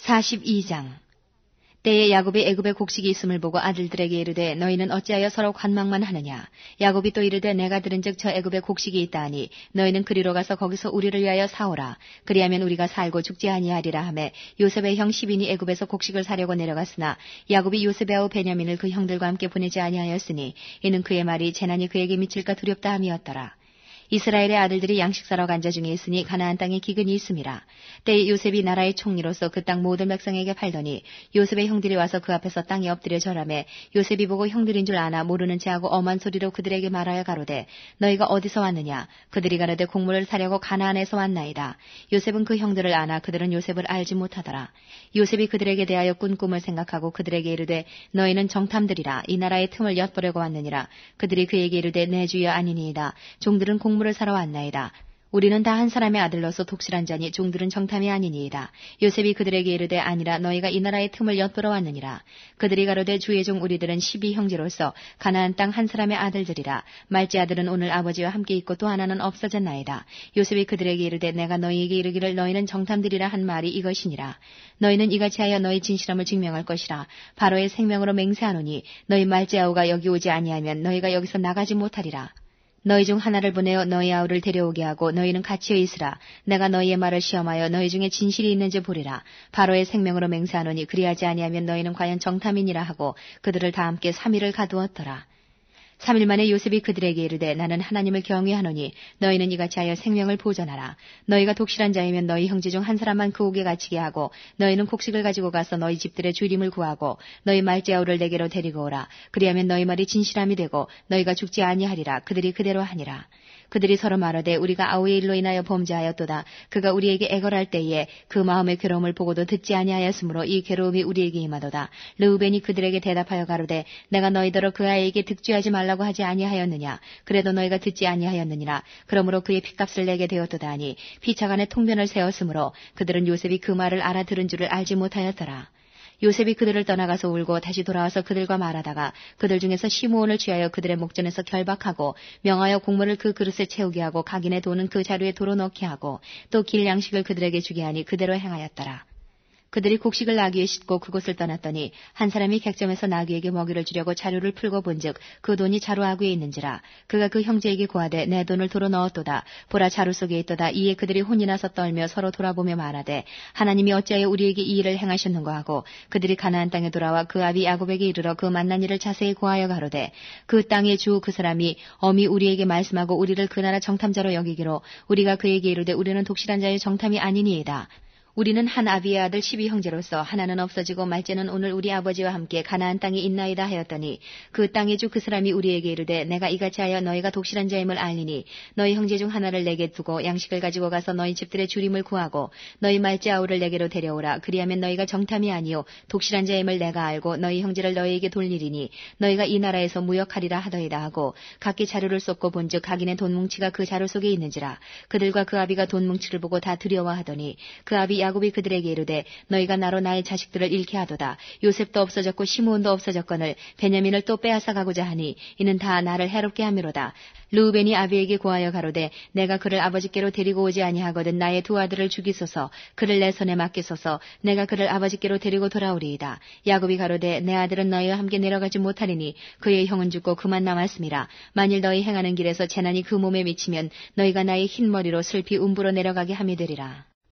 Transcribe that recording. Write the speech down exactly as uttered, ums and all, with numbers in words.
사십이 장. 때에 야곱이 애굽에 곡식이 있음을 보고 아들들에게 이르되 너희는 어찌하여 서로 관망만 하느냐. 야곱이 또 이르되 내가 들은즉 저 애굽에 곡식이 있다 하니 너희는 그리로 가서 거기서 우리를 위하여 사오라. 그리하면 우리가 살고 죽지 아니하리라 하매 요셉의 형 시빈이 애굽에서 곡식을 사려고 내려갔으나 야곱이 요셉의 아우 베냐민을 그 형들과 함께 보내지 아니하였으니 이는 그의 말이 재난이 그에게 미칠까 두렵다 함이었더라. 이스라엘의 아들들이 양식 사러 간자 중에 있으니 가나안 땅에 기근이 있음이라. 때에 요셉이 나라의 총리로서 그 땅 모든 백성에게 팔더니 요셉의 형들이 와서 그 앞에서 땅에 엎드려 절하매 요셉이 보고 형들인 줄 아나 모르는 체하고 엄한 소리로 그들에게 말하여 가로되 너희가 어디서 왔느냐. 그들이 가로되 곡물을 사려고 가나안에서 왔나이다. 요셉은 그 형들을 아나 그들은 요셉을 알지 못하더라. 요셉이 그들에게 대하여 꾼 꿈을 생각하고 그들에게 이르되 너희는 정탐들이라. 이 나라의 틈을 엿보려고 왔느니라. 그들이 그에게 이르되 내 주여 아니니이다. 종들은 곡물 을 사러 왔나이다. 우리는 다 한 사람의 아들로서 독실한 자니 종들은 정탐이 아니니이다. 요셉이 그들에게 이르되 아니라 너희가 이 나라의 틈을 엿보러 왔느니라. 그들이 가로되 주의 종 우리들은 십이 형제로서 가나안 땅 한 사람의 아들들이라. 말째 아들은 오늘 아버지와 함께 있고 또 하나는 없어졌나이다. 요셉이 그들에게 이르되 내가 너희에게 이르기를 너희는 정탐들이라 한 말이 이것이니라. 너희는 이같이 하여 너희 진실함을 증명할 것이라. 바로의 생명으로 맹세하노니 너희 말째 아우가 여기 오지 아니하면 너희가 여기서 나가지 못하리라. 너희 중 하나를 보내어 너희 아우를 데려오게 하고 너희는 같이여 있으라. 내가 너희의 말을 시험하여 너희 중에 진실이 있는지 보리라. 바로의 생명으로 맹세하노니 그리하지 아니하면 너희는 과연 정탐이니라 하고 그들을 다 함께 삼 일을 가두었더라. 삼 일 만에 요셉이 그들에게 이르되 나는 하나님을 경외하노니 너희는 이같이 하여 생명을 보전하라. 너희가 독실한 자이면 너희 형제 중 한 사람만 그 옥에 갇히게 하고 너희는 곡식을 가지고 가서 너희 집들의 주림을 구하고 너희 말째 아우를 내게로 데리고 오라. 그리하면 너희 말이 진실함이 되고 너희가 죽지 아니하리라. 그들이 그대로 하니라. 그들이 서로 말하되 우리가 아우의 일로 인하여 범죄하였도다. 그가 우리에게 애걸할 때에 그 마음의 괴로움을 보고도 듣지 아니하였으므로 이 괴로움이 우리에게 임하도다. 르우벤이 그들에게 대답하여 가로되 내가 너희더러 그 아이에게 득죄하지 말라고 하지 아니하였느냐. 그래도 너희가 듣지 아니하였느니라. 그러므로 그의 핏값을 내게 되었도다 하니 피차간에 통변을 세웠으므로 그들은 요셉이 그 말을 알아들은 줄을 알지 못하였더라. 요셉이 그들을 떠나가서 울고 다시 돌아와서 그들과 말하다가 그들 중에서 시므온을 취하여 그들의 목전에서 결박하고 명하여 곡물을 그 그릇에 채우게 하고 각인의 돈은 그 자루에 도로 넣게 하고 또 길 양식을 그들에게 주게 하니 그대로 행하였더라. 그들이 곡식을 나귀에 싣고 그곳을 떠났더니 한 사람이 객점에서 나귀에게 먹이를 주려고 자루를 풀고 본즉 그 돈이 자루 아귀에 있는지라. 그가 그 형제에게 고하되 내 돈을 도로 넣었도다. 보라 자루 속에 있도다. 이에 그들이 혼이 나서 떨며 서로 돌아보며 말하되 하나님이 어찌하여 우리에게 이 일을 행하셨는가 하고 그들이 가나안 땅에 돌아와 그 아비 야곱에게 이르러 그 만난 일을 자세히 고하여 가로되 그 땅의 주 그 사람이 엄히 우리에게 말씀하고 우리를 그 나라 정탐자로 여기기로 우리가 그에게 이르되 우리는 독실한 자의 정탐이 아니니이다. 우리는 한 아비의 아들 십이 형제로서 하나는 없어지고 말째는 오늘 우리 아버지와 함께 가나안 땅에 있나이다 하였더니 그 땅의 주 그 사람이 우리에게 이르되 내가 이같이 하여 너희가 독실한 자임을 알리니 너희 형제 중 하나를 내게 두고 양식을 가지고 가서 너희 집들의 주림을 구하고 너희 말째 아우를 내게로 데려오라. 그리하면 너희가 정탐이 아니요 독실한 자임을 내가 알고 너희 형제를 너희에게 돌리리니 너희가 이 나라에서 무역하리라 하더이다 하고 각기 자루를 쏟고 본즉 각인의 돈 뭉치가 그 자루 속에 있는지라. 그들과 그 아비가 돈 뭉치를 보고 다 두려워하더니 그 아비 야곱이 그들에게 이르되 너희가 나로 나의 자식들을 잃게 하도다. 요셉도 없어졌고 시므온도 없어졌거늘 베냐민을 또 빼앗아 가고자 하니 이는 다 나를 해롭게 함이로다. 르우벤이 아비에게 고하여 가로되 내가 그를 아버지께로 데리고 오지 아니하거든 나의 두 아들을 죽이소서. 그를 내 손에 맡기소서. 내가 그를 아버지께로 데리고 돌아오리이다. 야곱이 가로되 내 아들은 너희와 함께 내려가지 못하리니 그의 형은 죽고 그만 남았음이라. 만일 너희 행하는 길에서 재난이 그 몸에 미치면 너희가 나의 흰 머리로 슬피 음부로 내려가게 함이 되리라.